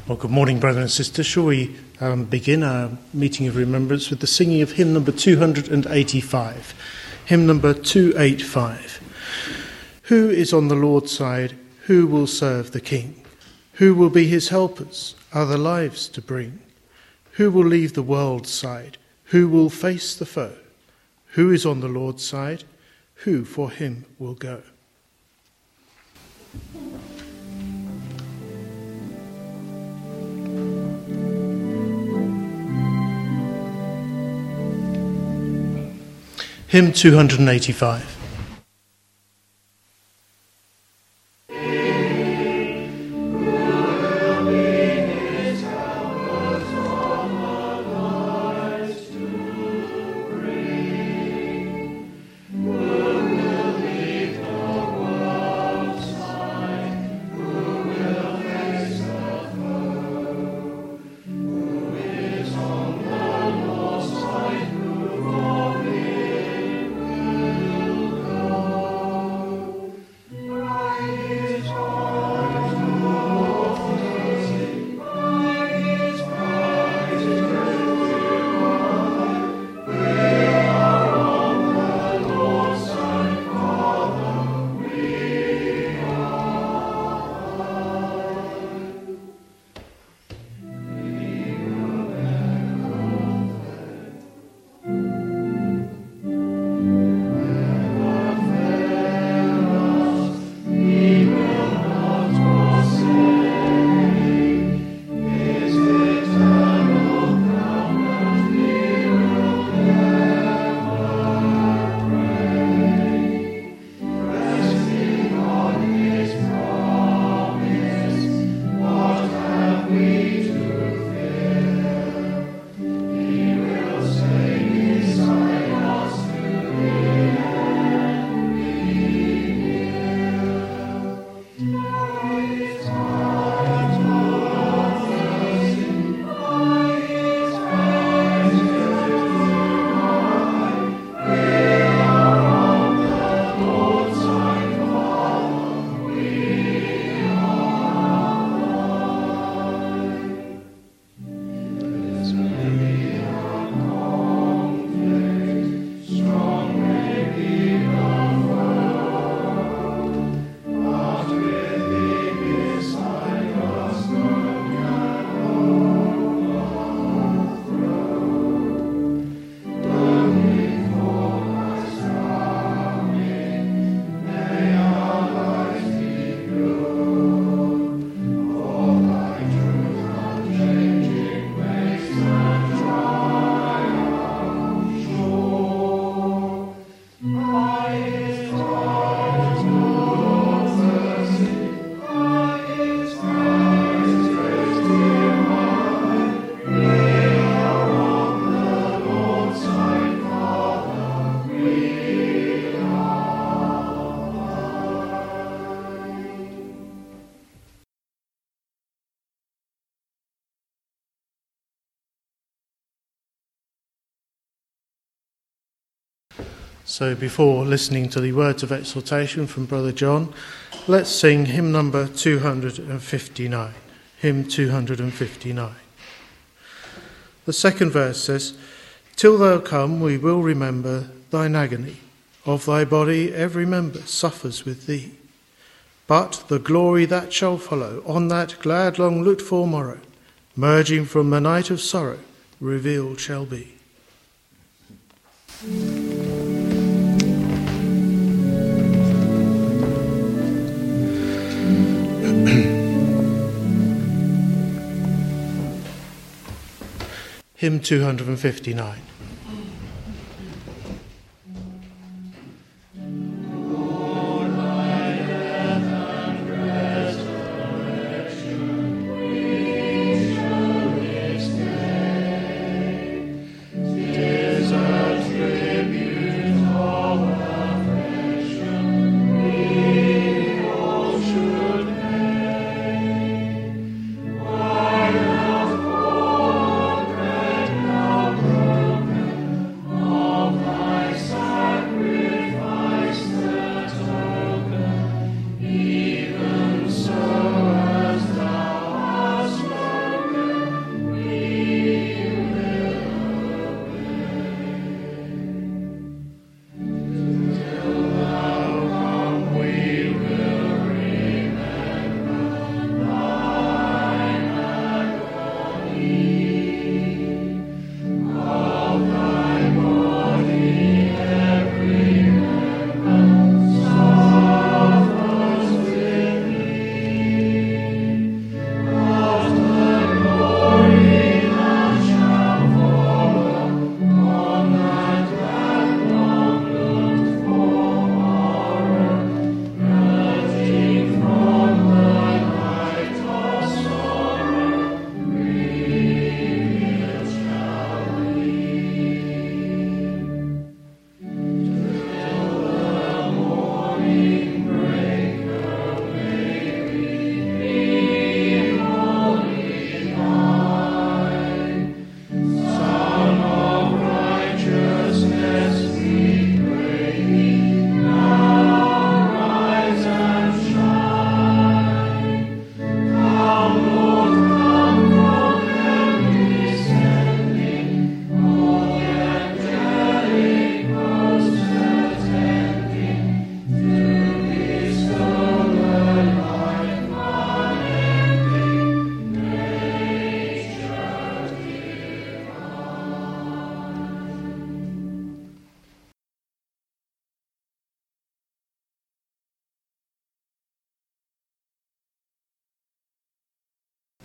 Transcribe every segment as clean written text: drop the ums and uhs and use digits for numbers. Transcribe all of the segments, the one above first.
Well, good morning, brothers and sisters. Shall we begin our meeting of remembrance with the singing of hymn number 285? Hymn number 285. Who is on the Lord's side? Who will serve the King? Who will be his helpers, other lives to bring? Who will leave the world's side? Who will face the foe? Who is on the Lord's side? Who for him will go? Hymn 285. So before listening to the words of exhortation from Brother John, let's sing hymn number 259. Hymn 259. The second verse says, "Till thou come we will remember thine agony. Of thy body every member suffers with thee. But the glory that shall follow on that glad long looked for morrow, merging from the night of sorrow, revealed shall be." Hymn 259.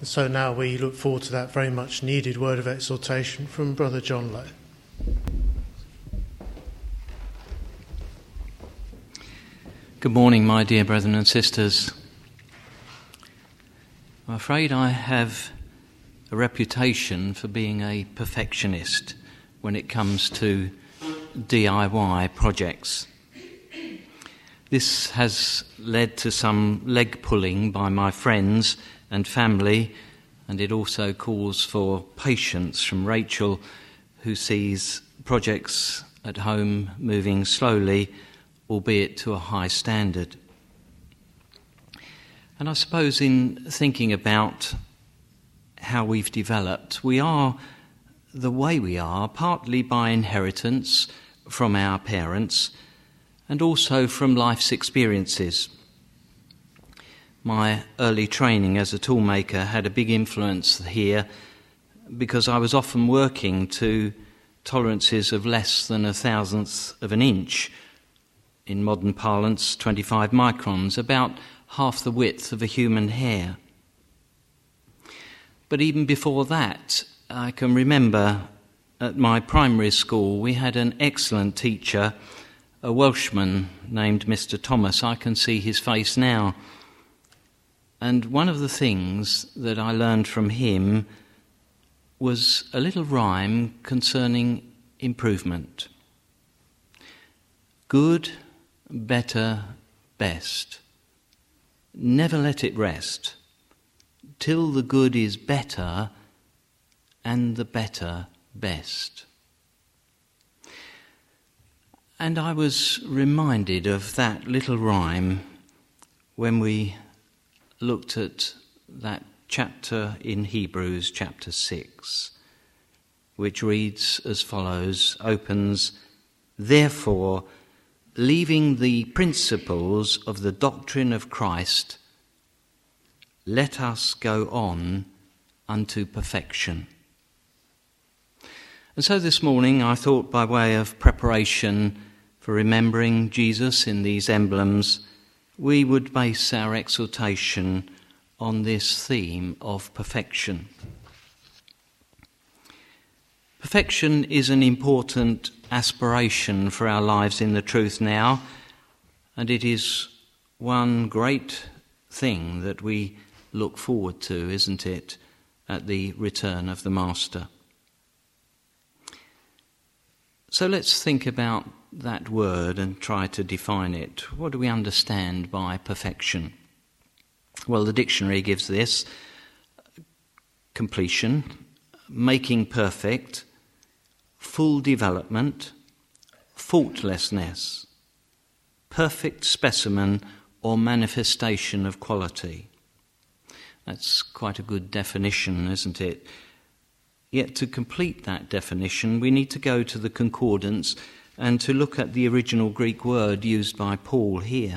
So now we look forward to that very much needed word of exhortation from Brother John Lowe. Good morning, my dear brethren and sisters. I'm afraid I have a reputation for being a perfectionist when it comes to DIY projects. This has led to some leg pulling by my friends and family, and it also calls for patience from Rachel, who sees projects at home moving slowly, albeit to a high standard. And I suppose in thinking about how we've developed, we are the way we are partly by inheritance from our parents and also from life's experiences. My early training as a toolmaker had a big influence here because I was often working to tolerances of less than 1/1000th of an inch, in modern parlance 25 microns, about half the width of a human hair. But even before that, I can remember at my primary school we had an excellent teacher, a Welshman named Mr. Thomas. I can see his face now. And one of the things that I learned from him was a little rhyme concerning improvement. Good, better, best. Never let it rest till the good is better and the better best. And I was reminded of that little rhyme when we looked at that chapter in Hebrews, chapter 6, which reads as follows, opens, "Therefore, leaving the principles of the doctrine of Christ, let us go on unto perfection." And so this morning I thought, by way of preparation for remembering Jesus in these emblems, we would base our exhortation on this theme of perfection. Perfection is an important aspiration for our lives in the truth now, and it is one great thing that we look forward to, isn't it, at the return of the Master. So let's think about that word and try to define it. What do we understand by perfection? Well, the dictionary gives this: completion, making perfect, full development, faultlessness, perfect specimen or manifestation of quality. That's quite a good definition, isn't it? Yet to complete that definition, we need to go to the concordance and to look at the original Greek word used by Paul here.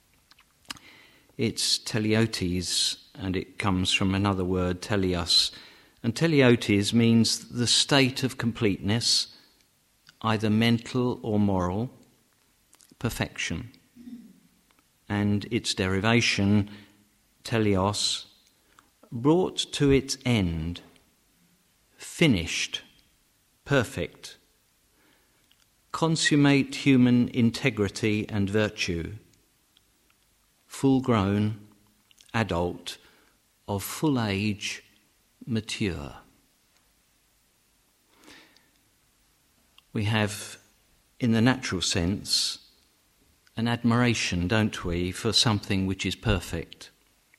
It's teleiotes, and it comes from another word, teleos. And teleiotes means the state of completeness, either mental or moral, perfection. And its derivation, teleos, brought to its end, finished, perfect, consummate human integrity and virtue, full-grown, adult, of full age, mature. We have, in the natural sense, an admiration, don't we, for something which is perfect.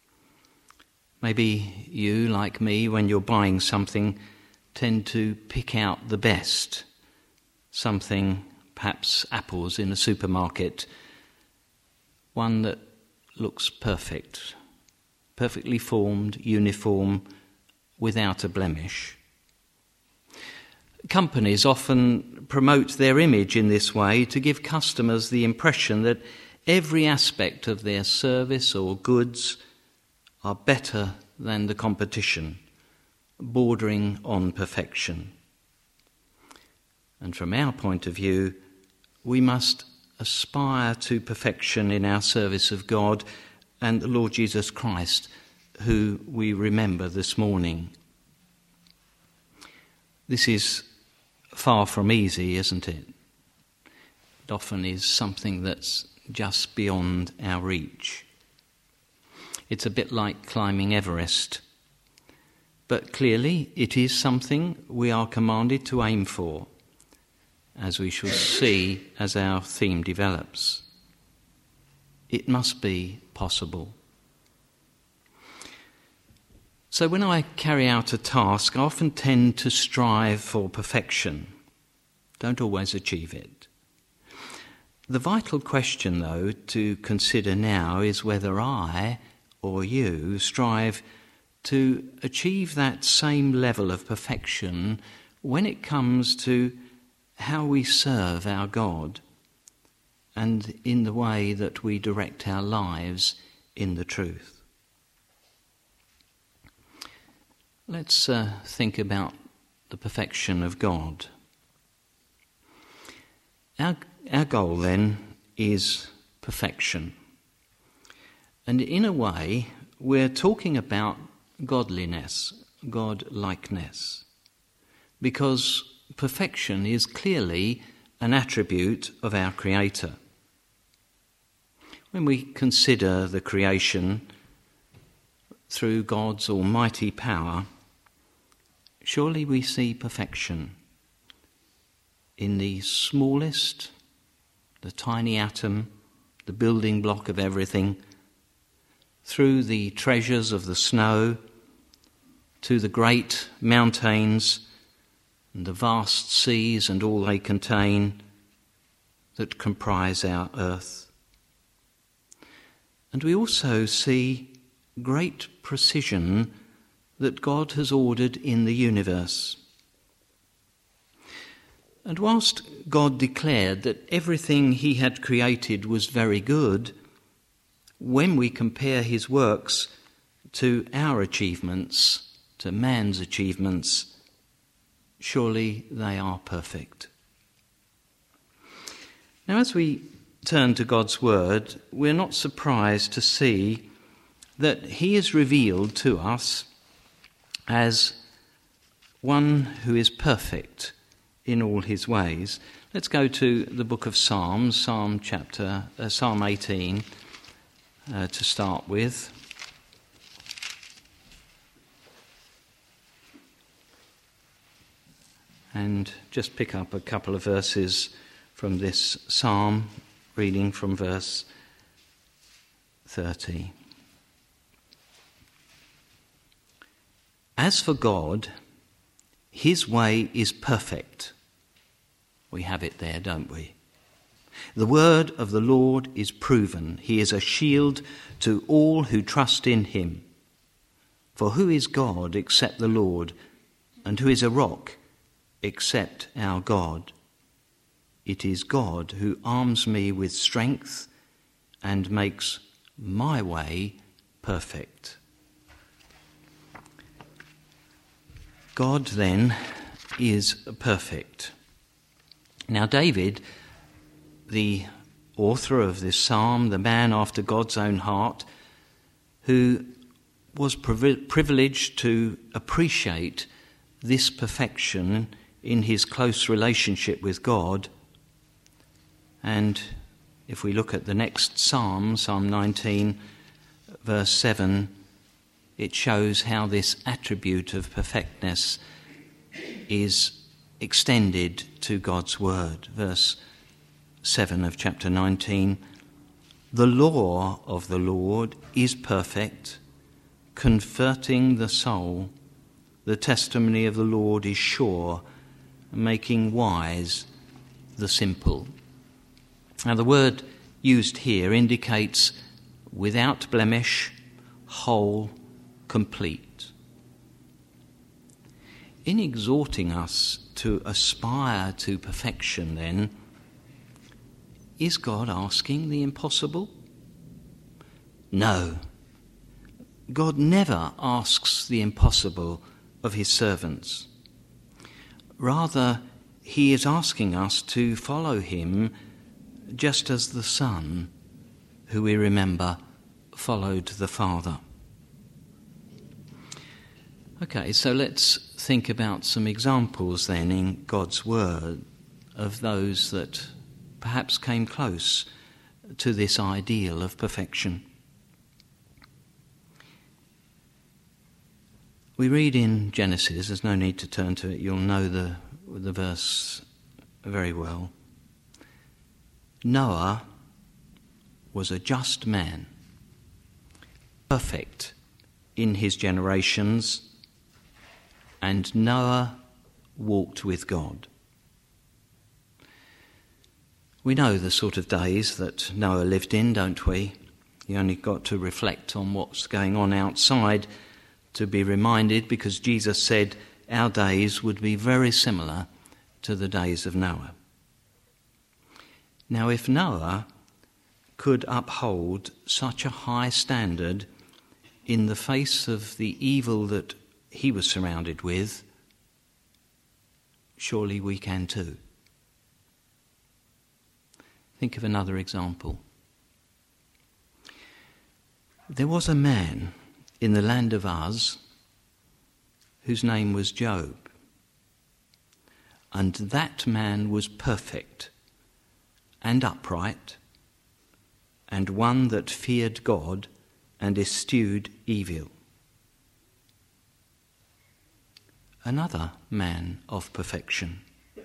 Maybe you, like me, when you're buying something, tend to pick out the best. Something, perhaps apples in a supermarket, one that looks perfect, perfectly formed, uniform, without a blemish. Companies often promote their image in this way to give customers the impression that every aspect of their service or goods are better than the competition, bordering on perfection. And from our point of view, we must aspire to perfection in our service of God and the Lord Jesus Christ, who we remember this morning. This is far from easy, isn't it? It often is something that's just beyond our reach. It's a bit like climbing Everest. But clearly it is something we are commanded to aim for, as we shall see as our theme develops. It must be possible. So when I carry out a task, I often tend to strive for perfection. Don't always achieve it. The vital question, though, to consider now is whether I or you strive to achieve that same level of perfection when it comes to how we serve our God and in the way that we direct our lives in the truth. Let's think about the perfection of God. Our goal then is perfection. And in a way, we're talking about godliness, God-likeness, because perfection is clearly an attribute of our Creator. When we consider the creation through God's almighty power, surely we see perfection in the smallest, the tiny atom, the building block of everything, through the treasures of the snow, to the great mountains and the vast seas and all they contain that comprise our earth. And we also see great precision that God has ordered in the universe. And whilst God declared that everything he had created was very good, when we compare his works to our achievements, to man's achievements, surely they are perfect. Now, as we turn to God's word, we're not surprised to see that he is revealed to us as one who is perfect in all his ways. Let's go to the book of Psalms, Psalm 18, to start with. And just pick up a couple of verses from this psalm, reading from verse 30. As for God, his way is perfect. We have it there, don't we? The word of the Lord is proven. He is a shield to all who trust in him. For who is God except the Lord, and who is a rock except our God? It is God who arms me with strength and makes my way perfect. God then is perfect. Now David, the author of this psalm, the man after God's own heart, who was privileged to appreciate this perfection in his close relationship with God. And if we look at the next psalm, Psalm 19, verse 7, it shows how this attribute of perfectness is extended to God's word. Verse 7 of chapter 19, the law of the Lord is perfect, converting the soul. The testimony of the Lord is sure, making wise the simple. Now the word used here indicates without blemish, whole, complete. In exhorting us to aspire to perfection, then, is God asking the impossible? No. God never asks the impossible of his servants. Rather, he is asking us to follow him just as the Son, who we remember, followed the Father. Okay, so let's think about some examples then in God's Word of those that perhaps came close to this ideal of perfection. We read in Genesis, there's no need to turn to it, you'll know the verse very well. Noah was a just man, perfect in his generations, and Noah walked with God. We know the sort of days that Noah lived in, don't we? You only got to reflect on what's going on outside to be reminded, because Jesus said our days would be very similar to the days of Noah. Now, if Noah could uphold such a high standard in the face of the evil that he was surrounded with, surely we can too. Think of another example. There was a man in the land of Uz whose name was Job, and that man was perfect and upright, and one that feared God and eschewed evil. Another man of perfection.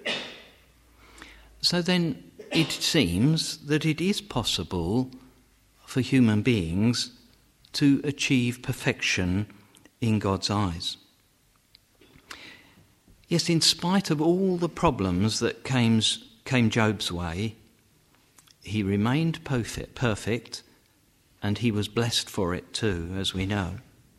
So then it seems that it is possible for human beings to achieve perfection in God's eyes. Yes, in spite of all the problems that came Job's way, he remained perfect, and he was blessed for it too, as we know.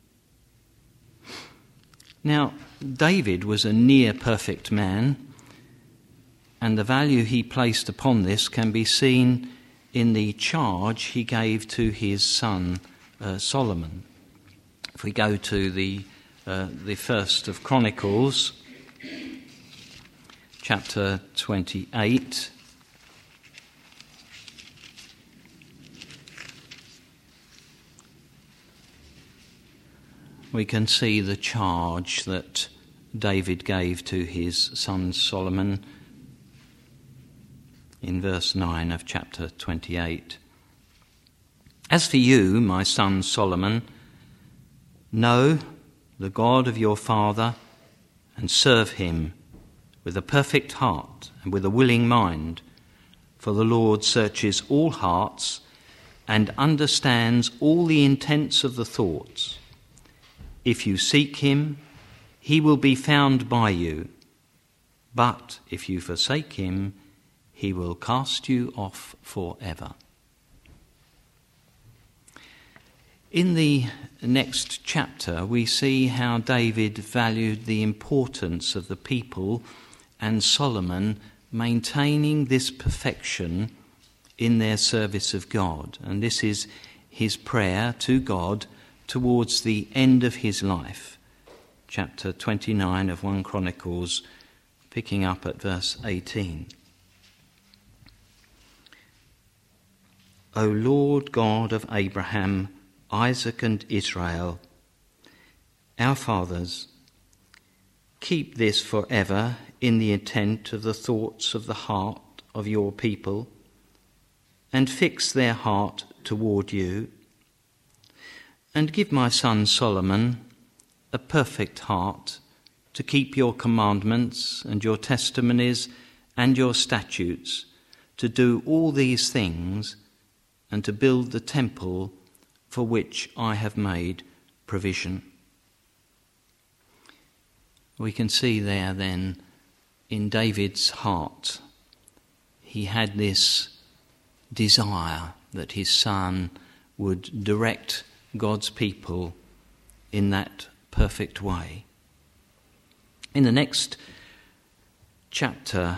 Now, David was a near perfect man, and the value he placed upon this can be seen in the charge he gave to his son Solomon. If we go to the first of Chronicles, chapter 28, we can see the charge that David gave to his son Solomon in verse 9 of chapter 28. As for you, my son Solomon, know the God of your father and serve him with a perfect heart and with a willing mind, for the Lord searches all hearts and understands all the intents of the thoughts. If you seek him, he will be found by you, but if you forsake him, he will cast you off forever. In the next chapter, we see how David valued the importance of the people and Solomon maintaining this perfection in their service of God. And this is his prayer to God towards the end of his life. Chapter 29 of 1 Chronicles, picking up at verse 18. O Lord God of Abraham, Isaac and Israel, our fathers, keep this forever in the intent of the thoughts of the heart of your people, and fix their heart toward you, and give my son Solomon a perfect heart to keep your commandments and your testimonies and your statutes, to do all these things, and to build the temple for which I have made provision. We can see there then in David's heart, he had this desire that his son would direct God's people in that perfect way. In the next chapter,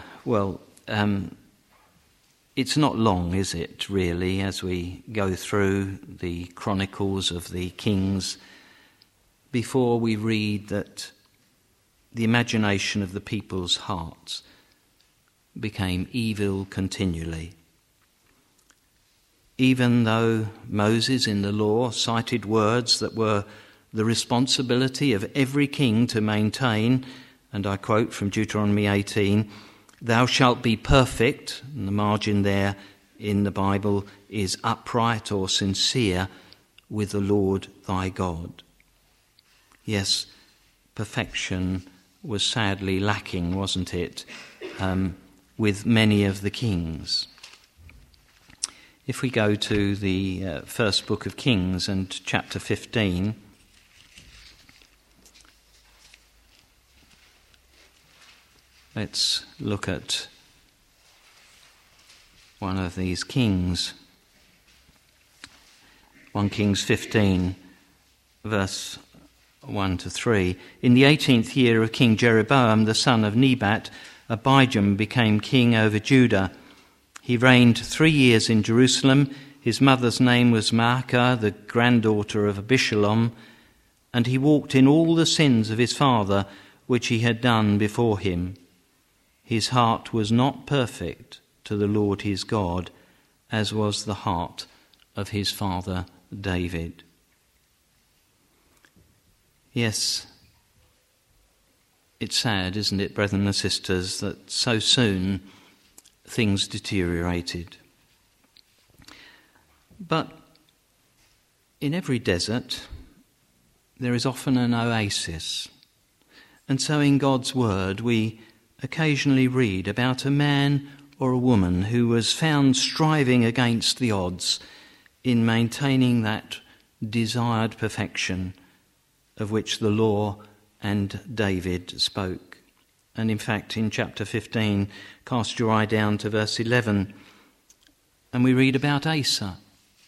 it's not long, is it, really, as we go through the chronicles of the kings, before we read that the imagination of the people's hearts became evil continually. Even though Moses in the law cited words that were the responsibility of every king to maintain, and I quote from Deuteronomy 18, "Thou shalt be perfect," and the margin there in the Bible is upright or sincere with the Lord thy God. Yes, perfection was sadly lacking, wasn't it, with many of the kings. If we go to the first book of Kings and chapter 15, let's look at one of these kings. 1 Kings 15, verse 1 to 3. In the 18th year of King Jeroboam, the son of Nebat, Abijam became king over Judah. He reigned 3 years in Jerusalem. His mother's name was Maacah, the granddaughter of Abishalom, and he walked in all the sins of his father, which he had done before him. His heart was not perfect to the Lord his God, as was the heart of his father David. Yes, it's sad, isn't it, brethren and sisters, that so soon things deteriorated. But in every desert, there is often an oasis. And so in God's word, we occasionally read about a man or a woman who was found striving against the odds in maintaining that desired perfection of which the law and David spoke. And in fact, in chapter 15, cast your eye down to verse 11, and we read about Asa.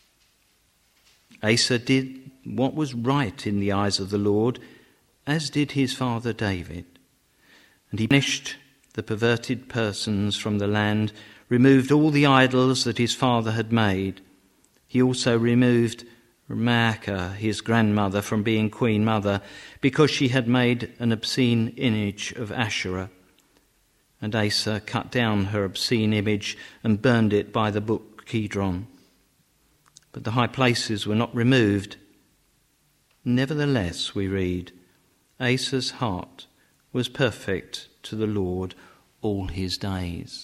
Asa did what was right in the eyes of the Lord, as did his father David. And he banished the perverted persons from the land, removed all the idols that his father had made. He also removed Maacah, his grandmother, from being queen mother, because she had made an obscene image of Asherah. And Asa cut down her obscene image and burned it by the brook Kidron. But the high places were not removed. Nevertheless, we read, Asa's heart was perfect to the Lord all his days.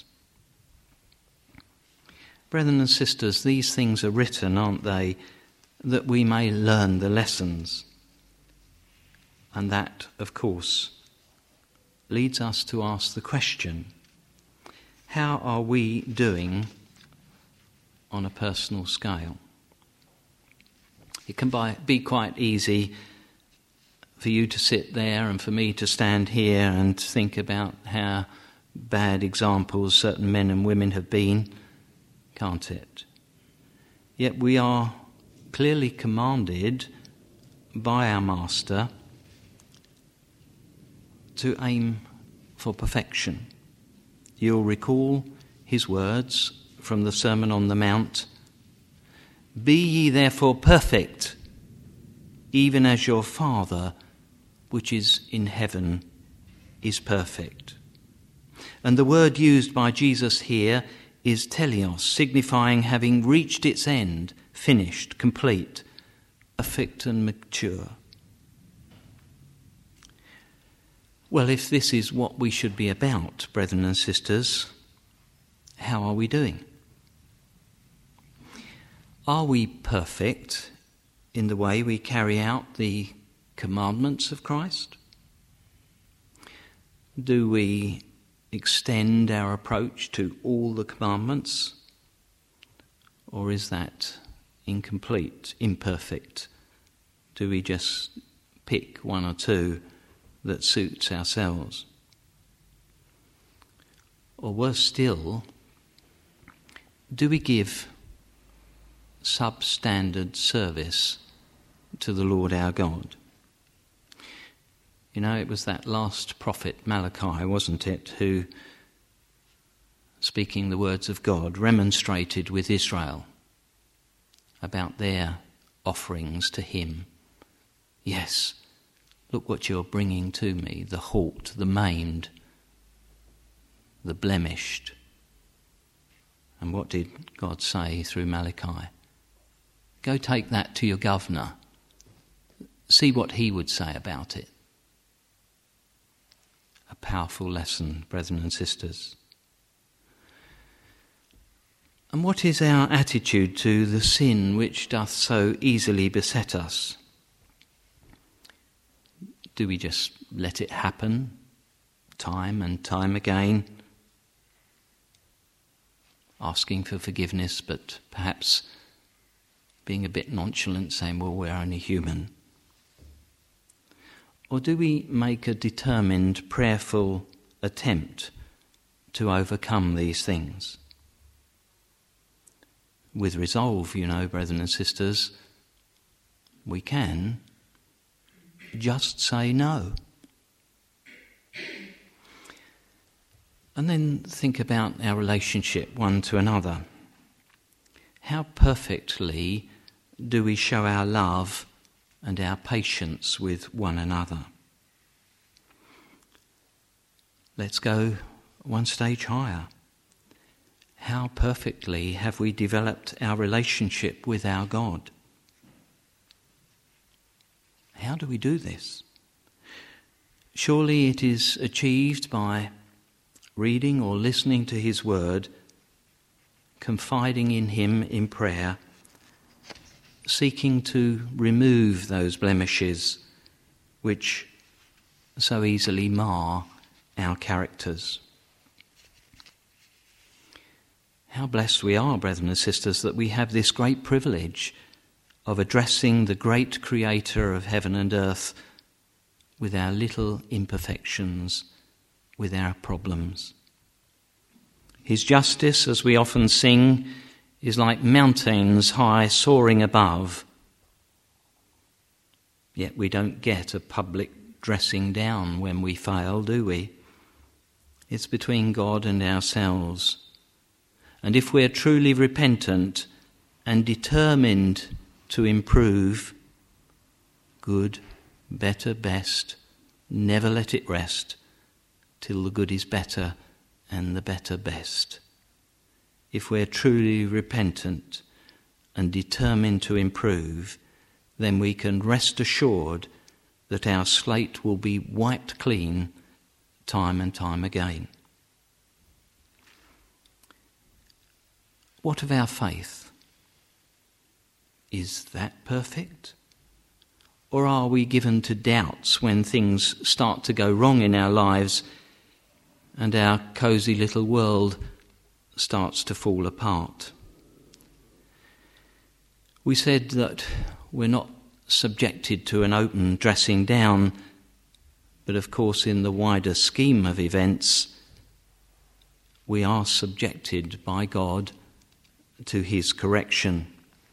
Brethren and sisters, these things are written, aren't they, that we may learn the lessons. And that, of course, leads us to ask the question, how are we doing on a personal scale? It can be quite easy for you to sit there and for me to stand here and think about how bad examples certain men and women have been, can't it? Yet we are clearly commanded by our Master to aim for perfection. You'll recall his words from the Sermon on the Mount. Be ye therefore perfect, even as your Father which is in heaven is perfect. And the word used by Jesus here is teleos, signifying having reached its end, finished, complete, perfect and mature. Well, if this is what we should be about, brethren and sisters, how are we doing? Are we perfect in the way we carry out the commandments of Christ? Do we extend our approach to all the commandments? Or is that incomplete, imperfect? Do we just pick one or two that suits ourselves? Or worse still, do we give substandard service to the Lord our God? You know, it was that last prophet Malachi, wasn't it, who, speaking the words of God, remonstrated with Israel about their offerings to him. Yes, look what you're bringing to me, the halt, the maimed, the blemished. And what did God say through Malachi? Go take that to your governor See what he would say about it. A powerful lesson, brethren and sisters. And what is our attitude to the sin which doth so easily beset us? Do we just let it happen time and time again, asking for forgiveness, but perhaps being a bit nonchalant, saying, well, we're only human? Or do we make a determined, prayerful attempt to overcome these things? With resolve, you know, brethren and sisters, we can just say no. And then think about our relationship one to another. How perfectly do we show our love and our patience with one another? Let's go one stage higher. How perfectly have we developed our relationship with our God? How do we do this? Surely it is achieved by reading or listening to his word, confiding in him in prayer, seeking to remove those blemishes which so easily mar our characters. How blessed we are, brethren and sisters, that we have this great privilege of addressing the great Creator of heaven and earth with our little imperfections, with our problems. His justice, as we often sing, is like mountains high soaring above. Yet we don't get a public dressing down when we fail, do we? It's between God and ourselves. And if we're truly repentant and determined to improve, good, better, best, never let it rest till the good is better and the better best. If we're truly repentant and determined to improve, then we can rest assured that our slate will be wiped clean time and time again. What of our faith? Is that perfect? Or are we given to doubts when things start to go wrong in our lives and our cosy little world starts to fall apart? We said that we're not subjected to an open dressing down, but of course in the wider scheme of events, we are subjected by God to his correction.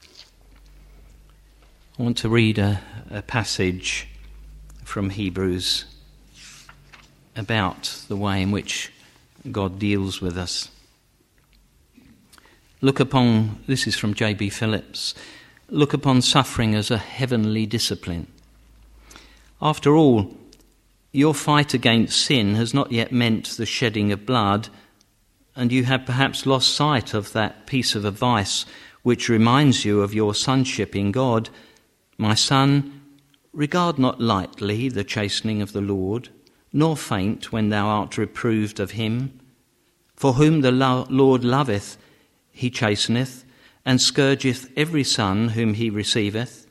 I want to read a passage from Hebrews about the way in which God deals with us. This is from J.B. Phillips, look upon suffering as a heavenly discipline. After all, your fight against sin has not yet meant the shedding of blood, and you have perhaps lost sight of that piece of advice which reminds you of your sonship in God. My son, regard not lightly the chastening of the Lord, nor faint when thou art reproved of him. For whom the Lord loveth, he chasteneth, and scourgeth every son whom he receiveth.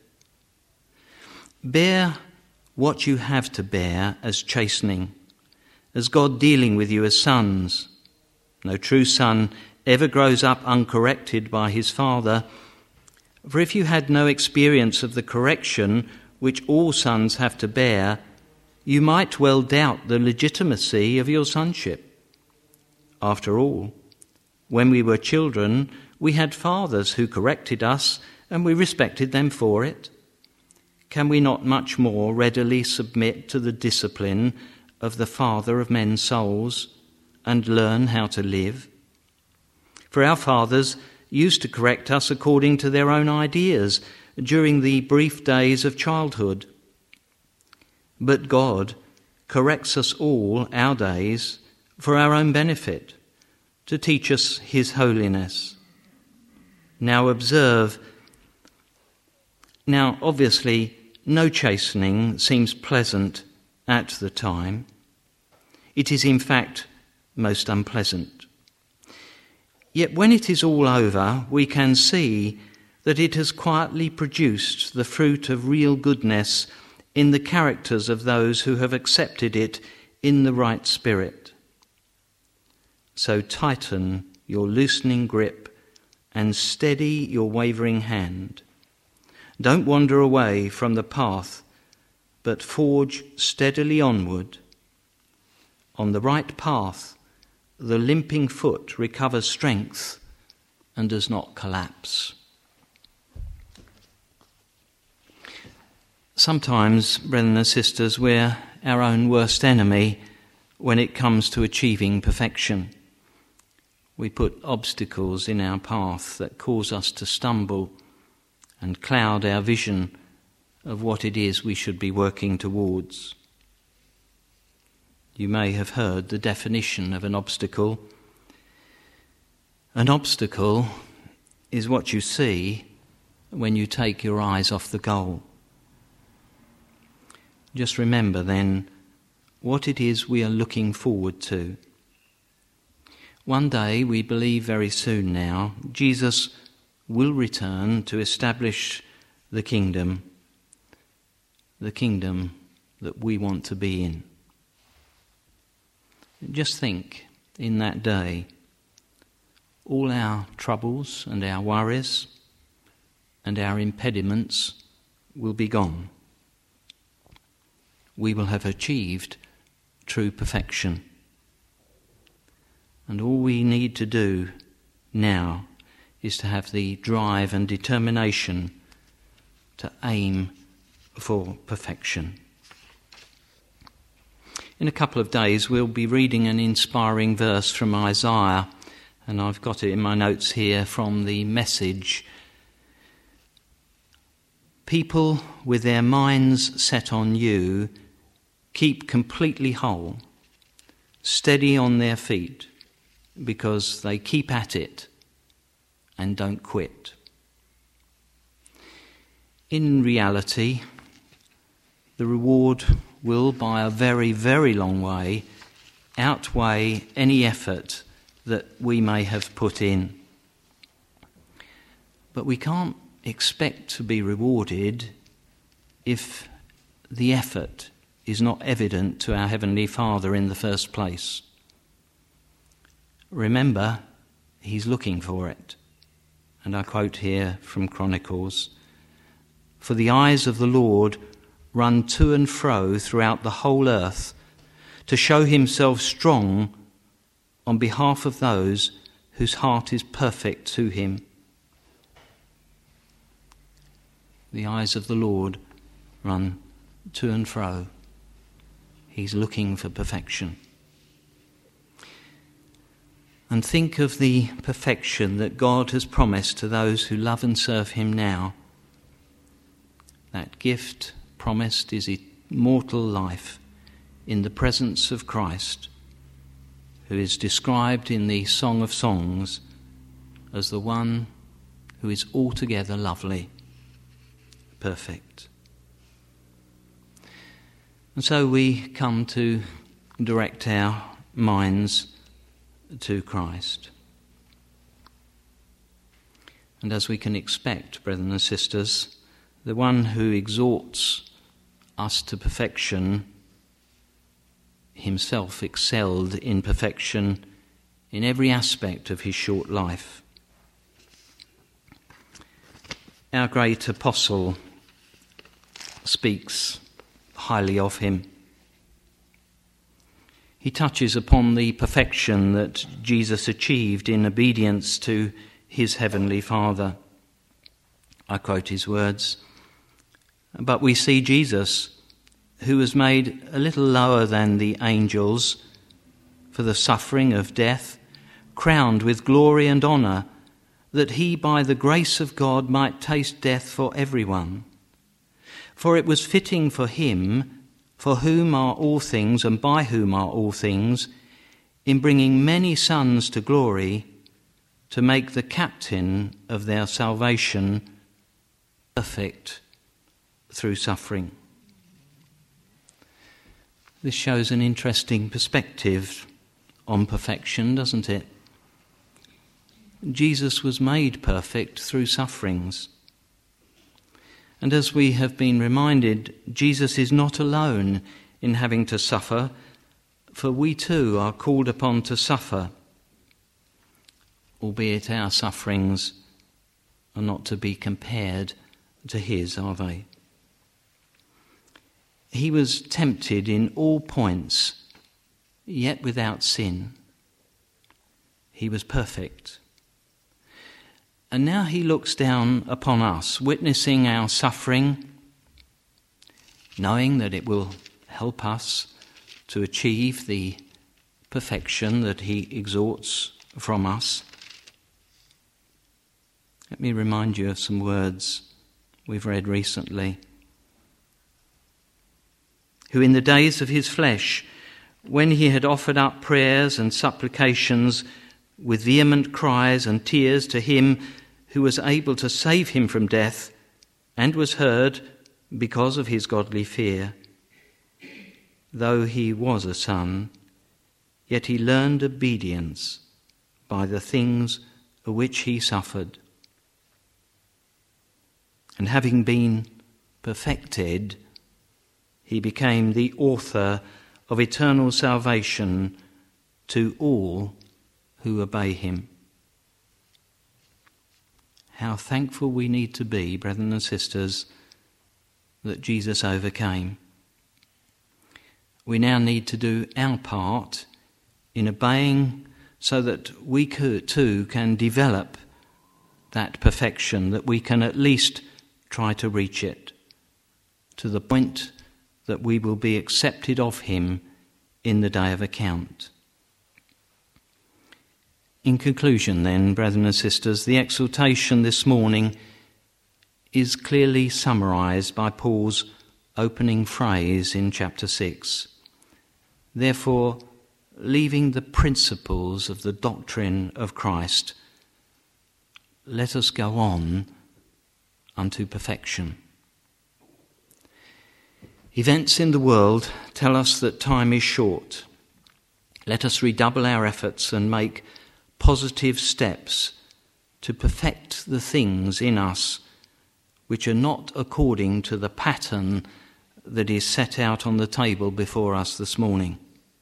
Bear what you have to bear as chastening, as God dealing with you as sons. No true son ever grows up uncorrected by his father. For if you had no experience of the correction which all sons have to bear, you might well doubt the legitimacy of your sonship. After all, when we were children, we had fathers who corrected us, and we respected them for it. Can we not much more readily submit to the discipline of the Father of men's souls and learn how to live? For our fathers used to correct us according to their own ideas during the brief days of childhood. But God corrects us all our days for our own benefit, to teach us his holiness. Now obviously, no chastening seems pleasant at the time. It is in fact most unpleasant. Yet when it is all over, we can see that it has quietly produced the fruit of real goodness in the characters of those who have accepted it in the right spirit. So tighten your loosening grip and steady your wavering hand. Don't wander away from the path, but forge steadily onward. On the right path, the limping foot recovers strength and does not collapse. Sometimes, brethren and sisters, we're our own worst enemy when it comes to achieving perfection. We put obstacles in our path that cause us to stumble and cloud our vision of what it is we should be working towards. You may have heard the definition of an obstacle. An obstacle is what you see when you take your eyes off the goal. Just remember then what it is we are looking forward to. One day, we believe very soon now, Jesus will return to establish the kingdom that we want to be in. Just think, in that day, all our troubles and our worries and our impediments will be gone. We will have achieved true perfection. And all we need to do now is to have the drive and determination to aim for perfection. In a couple of days we'll be reading an inspiring verse from Isaiah, and I've got it in my notes here from the Message. People with their minds set on you keep completely whole, steady on their feet, because they keep at it and don't quit. In reality, the reward will, by a very, very long way, outweigh any effort that we may have put in. But we can't expect to be rewarded if the effort is not evident to our Heavenly Father in the first place. Remember, he's looking for it. And I quote here from Chronicles, "For the eyes of the Lord run to and fro throughout the whole earth to show himself strong on behalf of those whose heart is perfect to him." The eyes of the Lord run to and fro. He's looking for perfection. And think of the perfection that God has promised to those who love and serve him now. That gift promised is immortal life in the presence of Christ, who is described in the Song of Songs as the one who is altogether lovely, perfect. And so we come to direct our minds to Christ. And as we can expect, brethren and sisters, the one who exhorts us to perfection himself excelled in perfection in every aspect of his short life. Our great apostle speaks highly of him. He touches upon the perfection that Jesus achieved in obedience to his heavenly Father. I quote his words, "But we see Jesus, who was made a little lower than the angels for the suffering of death, crowned with glory and honour, that he by the grace of God might taste death for everyone. For it was fitting for him, for whom are all things and by whom are all things, in bringing many sons to glory, to make the captain of their salvation perfect through suffering. This shows an interesting perspective on perfection, doesn't it? Jesus was made perfect through sufferings. And as we have been reminded, Jesus is not alone in having to suffer, for we too are called upon to suffer, albeit our sufferings are not to be compared to his, are they? He was tempted in all points, yet without sin. He was perfect. And now he looks down upon us, witnessing our suffering, knowing that it will help us to achieve the perfection that he exhorts from us. Let me remind you of some words we've read recently. Who in the days of his flesh, when he had offered up prayers and supplications with vehement cries and tears to him who was able to save him from death, and was heard because of his godly fear, though he was a son, yet he learned obedience by the things which he suffered. And having been perfected, he became the author of eternal salvation to all who obey him. How thankful we need to be, brethren and sisters, that Jesus overcame. We now need to do our part in obeying so that we too can develop that perfection, that we can at least try to reach it to the point that we will be accepted of him in the day of account. In conclusion then, brethren and sisters, the exhortation this morning is clearly summarised by Paul's opening phrase in chapter 6. Therefore, leaving the principles of the doctrine of Christ, let us go on unto perfection. Events in the world tell us that time is short. Let us redouble our efforts and make positive steps to perfect the things in us which are not according to the pattern that is set out on the table before us this morning.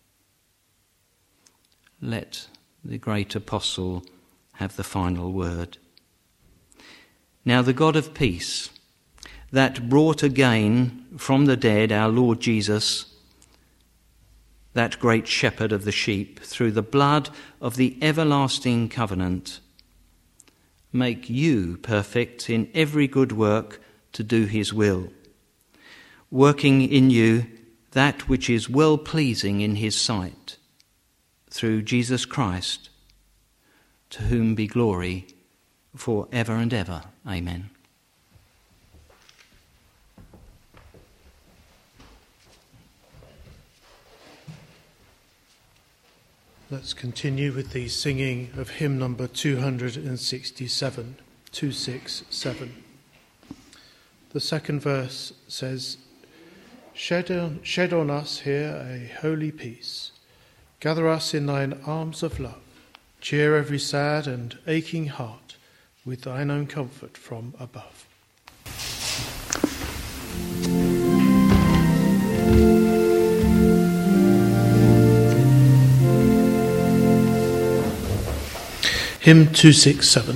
Let the great apostle have the final word. Now the God of peace, that brought again from the dead our Lord Jesus, that great shepherd of the sheep, through the blood of the everlasting covenant, make you perfect in every good work to do his will, working in you that which is well-pleasing in his sight, through Jesus Christ, to whom be glory for ever and ever. Amen. Let's continue with the singing of hymn number 267, 267. The second verse says, Shed on us here a holy peace. Gather us in thine arms of love. Cheer every sad and aching heart with thine own comfort from above. Hymn 267.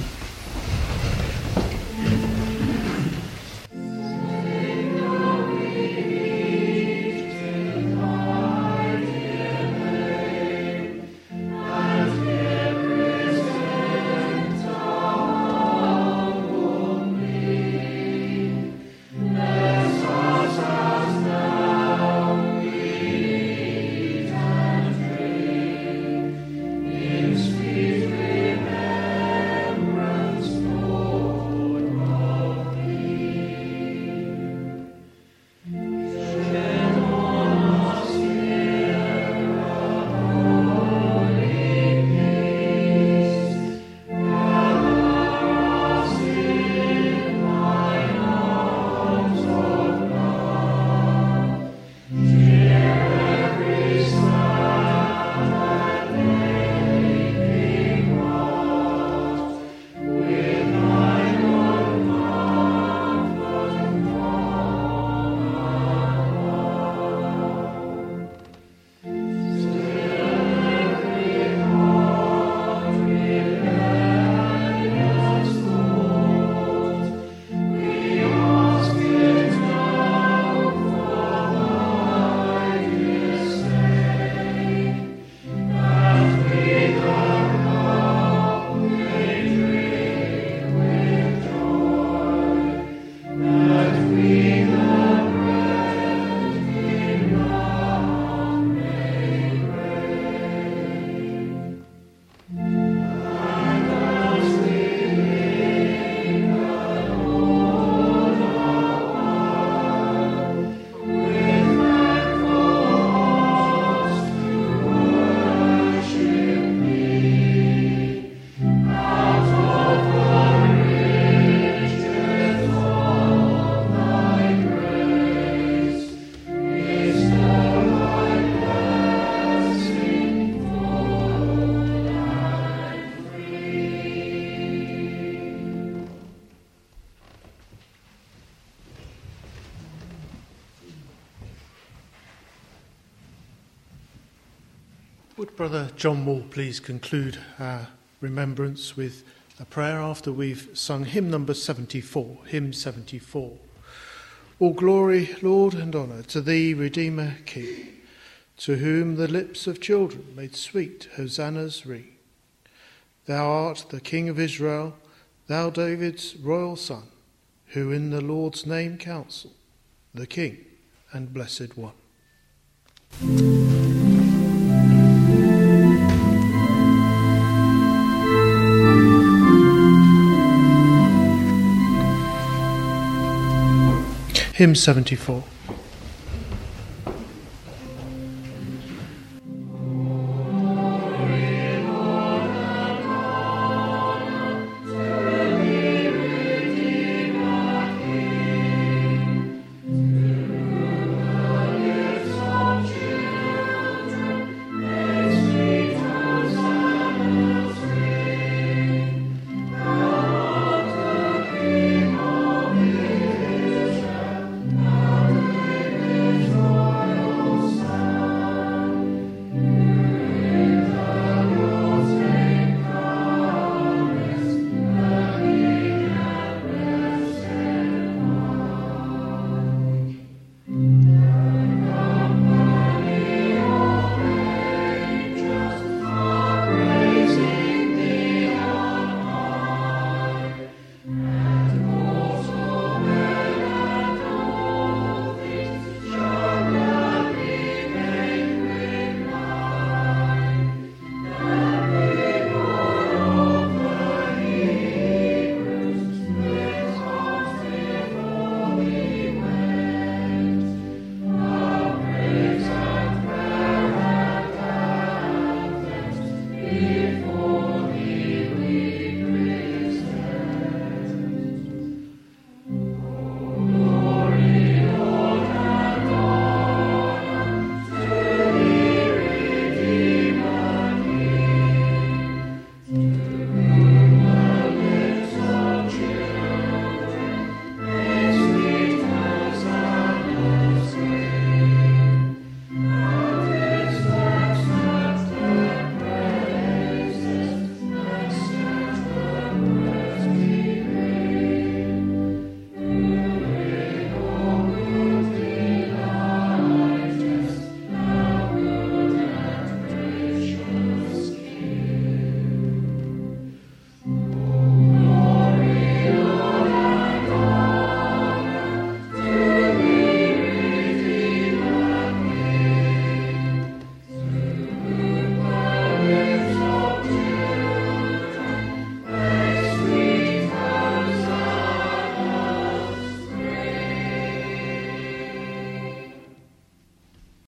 Would Brother John Wall please conclude our remembrance with a prayer after we've sung hymn number 74, hymn 74. All glory, Lord, and honour to thee, Redeemer King, to whom the lips of children made sweet hosannas ring. Thou art the King of Israel, thou David's royal son, who in the Lord's name counsel, the King and Blessed One. Hymn 74.